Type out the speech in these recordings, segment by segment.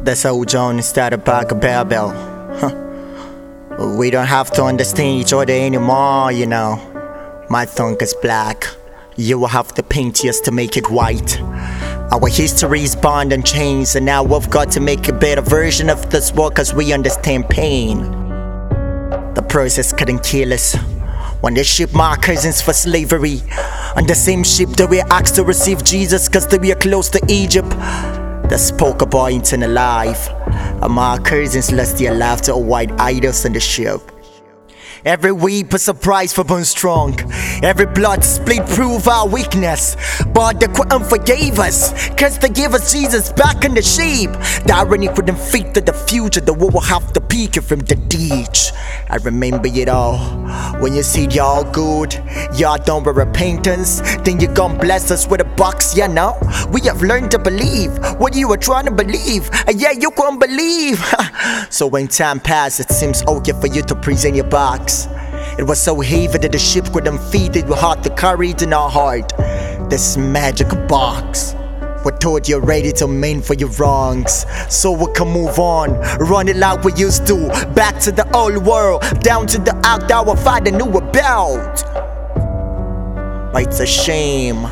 That's how John started back a barbell. We don't have to understand each other anymore, you know. My tongue is black. You will have to paint yours to make it white. Our history is bound and chains, and now we've got to make a better version of this world, cause we understand pain. The process couldn't kill us. When they shipped my cousins for slavery, on the same ship that we asked to receive Jesus, cause they were close to Egypt, that spoke about eternal life, and my cousins lost their life to white idols on the ship. Every weep is a price for being strong. Every blood split prove our weakness. But they couldn't forgive us, cause they gave us Jesus back in the sheep. The irony couldn't fit to the future, that we will have to pick it from the ditch. I remember it all. When you see y'all good, y'all done with repentance, then you gon' bless us with a box, you know. We have learned to believe what you were trying to believe, and yeah, you couldn't believe. So when time passes, it seems okay for you to present your box. It was so heavy that the ship couldn't feed it. We had to carry it in our heart. This magic box. We thought you're ready to mend for your wrongs, so we can move on, run it like we used to. Back to the old world, down to the ark that our father knew about. But it's a shame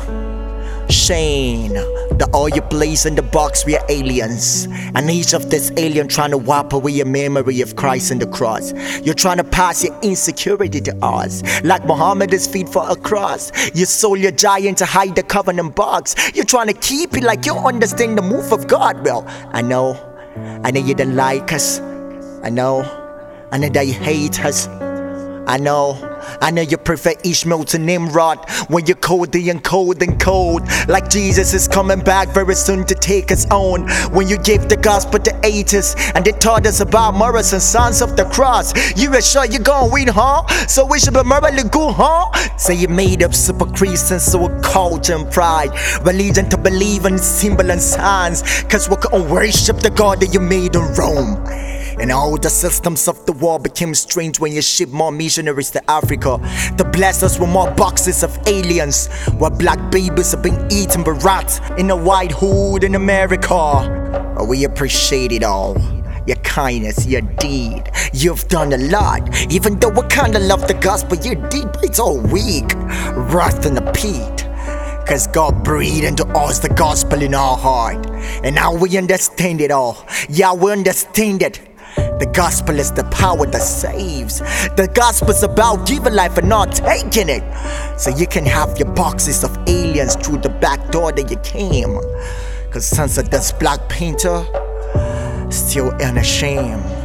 that all you place in the box we are aliens, and each of this alien trying to wipe away your memory of Christ and the cross. You're trying to pass your insecurity to us, like Muhammad is feet for a cross. You sold your giant to hide the covenant box. You're trying to keep it like you understand the move of God. Well, I know you don't like us. I know that you hate us. I know you prefer Ishmael to Nimrod. When you're cold and cold and cold, like Jesus is coming back very soon to take us on. When you gave the gospel to atheists, and they taught us about morals and signs of the cross, you were sure you're gonna win, huh? So we should be morally good, huh? So you made up super Christians, so a culture and pride, religion to believe in symbol and signs, cause we couldn't worship the God that you made in Rome. And all the systems of the world became strange when you shipped more missionaries to Africa to bless us with more boxes of aliens, while black babies are being eaten by rats in a white hood in America. But we appreciate it all. Your kindness, your deed. You've done a lot. Even though we kinda love the gospel, your deed, but it's all weak, rough in the pit. Cause God breathed into us the gospel in our heart, and now we understand it all. Yeah, we understand it. The gospel is the power that saves. The gospel's about giving life and not taking it. So you can have your boxes of aliens through the back door that you came. Cause sons of this black painter still unashamed.